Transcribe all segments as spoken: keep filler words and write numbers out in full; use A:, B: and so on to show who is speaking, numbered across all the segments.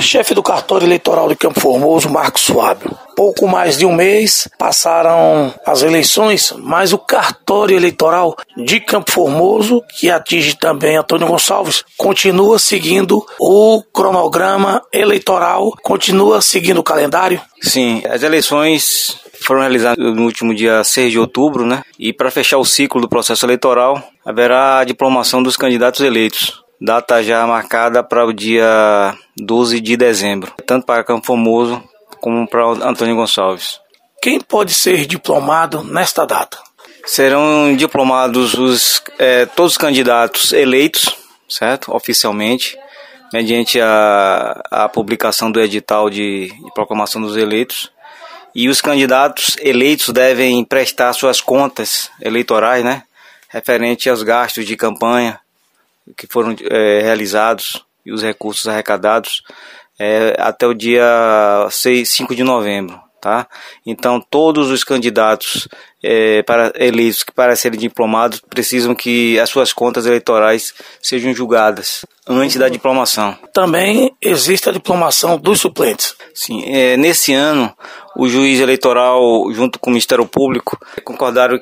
A: Chefe do cartório eleitoral de Campo Formoso, Marcos Fábio. Pouco mais de um mês passaram as eleições, mas o cartório eleitoral de Campo Formoso, que atinge também Antônio Gonçalves, continua seguindo o cronograma eleitoral, continua seguindo o calendário?
B: Sim, as eleições foram realizadas no último dia seis de outubro, né? E para fechar o ciclo do processo eleitoral, haverá a diplomação dos candidatos eleitos. Data já marcada para o dia doze de dezembro, tanto para Campo Formoso como para Antônio Gonçalves.
A: Quem pode ser diplomado nesta data?
B: Serão diplomados os, é, todos os candidatos eleitos, certo? Oficialmente, mediante a, a publicação do edital de, de proclamação dos eleitos. E os candidatos eleitos devem prestar suas contas eleitorais, né? Referente aos gastos de campanha que foram é, realizados e os recursos arrecadados é, até o dia seis, cinco de novembro, tá? Então todos os candidatos é, para eleitos que para serem diplomados precisam que as suas contas eleitorais sejam julgadas antes da diplomação.
A: Também existe a diplomação dos suplentes.
B: Sim, é, nesse ano o juiz eleitoral junto com o Ministério Público concordaram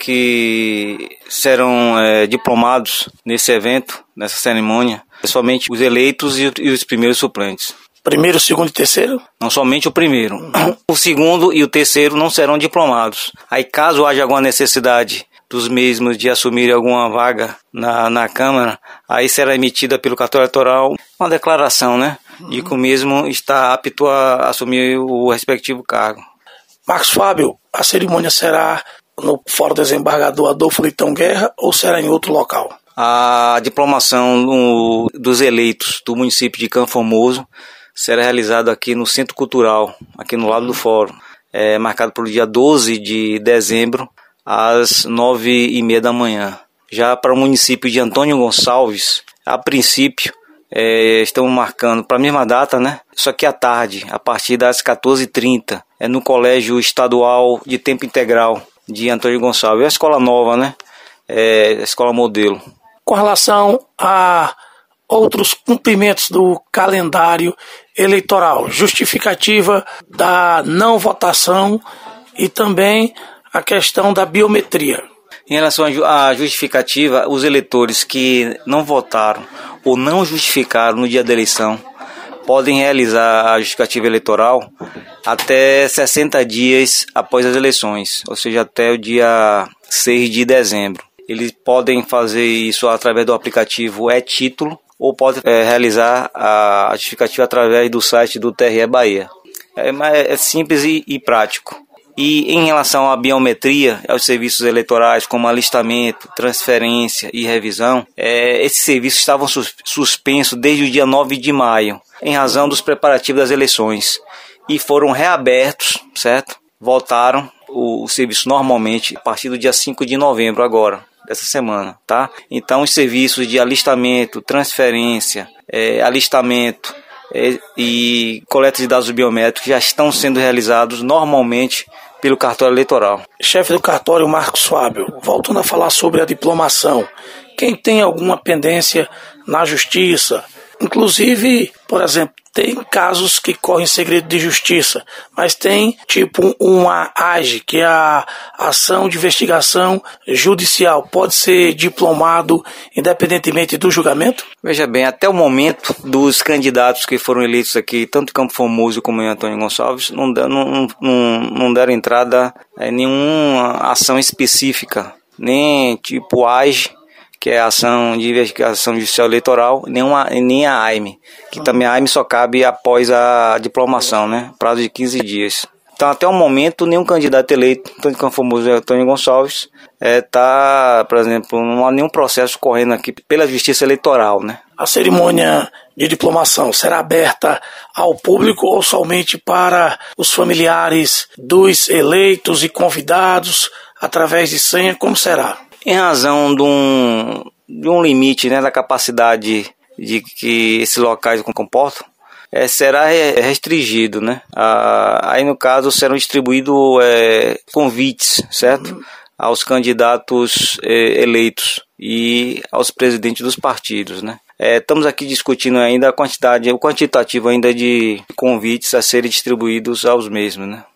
B: que serão é, diplomados nesse evento, nessa cerimônia, somente os eleitos e, e os primeiros suplentes.
A: Primeiro, segundo e terceiro?
B: Não somente o primeiro. Uhum. O segundo e o terceiro não serão diplomados. Aí caso haja alguma necessidade dos mesmos de assumir alguma vaga na, na Câmara, aí será emitida pelo cartório eleitoral uma declaração, né? Uhum. De que o mesmo está apto a assumir o respectivo cargo.
A: Marcos Fábio, a cerimônia será no Fórum Desembargador Adolfo Leitão Guerra ou será em outro local?
B: A diplomação no, dos eleitos do município de Campo Formoso será realizada aqui no Centro Cultural, aqui no lado do Fórum, é, marcado para o dia doze de dezembro, às nove e meia da manhã. Já para o município de Antônio Gonçalves, a princípio, é, estamos marcando para a mesma data, né? Só que à tarde, a partir das quatorze e trinta, é no Colégio Estadual de Tempo Integral de Antônio Gonçalves. É a escola nova, né? É a escola modelo.
A: Com relação a outros cumprimentos do calendário eleitoral, justificativa da não votação e também a questão da biometria.
B: Em relação à justificativa, os eleitores que não votaram ou não justificaram no dia da eleição podem realizar a justificativa eleitoral até sessenta dias após as eleições, ou seja, até o dia seis de dezembro. Eles podem fazer isso através do aplicativo e-Título ou podem é, realizar a justificativa através do site do T R E Bahia. É, é simples e, e prático. E em relação à biometria, aos serviços eleitorais como alistamento, transferência e revisão, é, esses serviços estavam sus, suspensos desde o dia nove de maio, em razão dos preparativos das eleições, e foram reabertos, certo? Voltaram o, o serviço normalmente a partir do dia cinco de novembro agora, dessa semana, tá? Então os serviços de alistamento, transferência, é, alistamento é, e coleta de dados biométricos já estão sendo realizados normalmente pelo cartório eleitoral.
A: Chefe do cartório, Marcos Fábio, voltando a falar sobre a diplomação, quem tem alguma pendência na justiça, inclusive, por exemplo, tem casos que correm segredo de justiça, mas tem tipo uma A G, que é a ação de investigação judicial, pode ser diplomado independentemente do julgamento?
B: Veja bem, até o momento dos candidatos que foram eleitos aqui, tanto em Campo Formoso como em Antônio Gonçalves, não, não, não, não deram entrada em nenhuma ação específica, nem tipo A G, que é a ação de investigação judicial eleitoral, nem, uma, nem a A I M, que também a A I M só cabe após a diplomação, né? Prazo de quinze dias. Então, até o momento, nenhum candidato eleito, tanto em Campo Formoso e Antônio Gonçalves, está, é, por exemplo, não há nenhum processo correndo aqui pela Justiça Eleitoral, né?
A: A cerimônia de diplomação será aberta ao público ou somente para os familiares dos eleitos e convidados através de senha? Como será?
B: Em razão de um, de um limite, né, da capacidade de que esses locais comportam, é, será restringido, né? Ah, aí no caso serão distribuídos é, convites, certo? Uhum. Aos candidatos é, eleitos e aos presidentes dos partidos, né? É, estamos aqui discutindo ainda a quantidade, o quantitativo ainda de convites a serem distribuídos aos mesmos, né?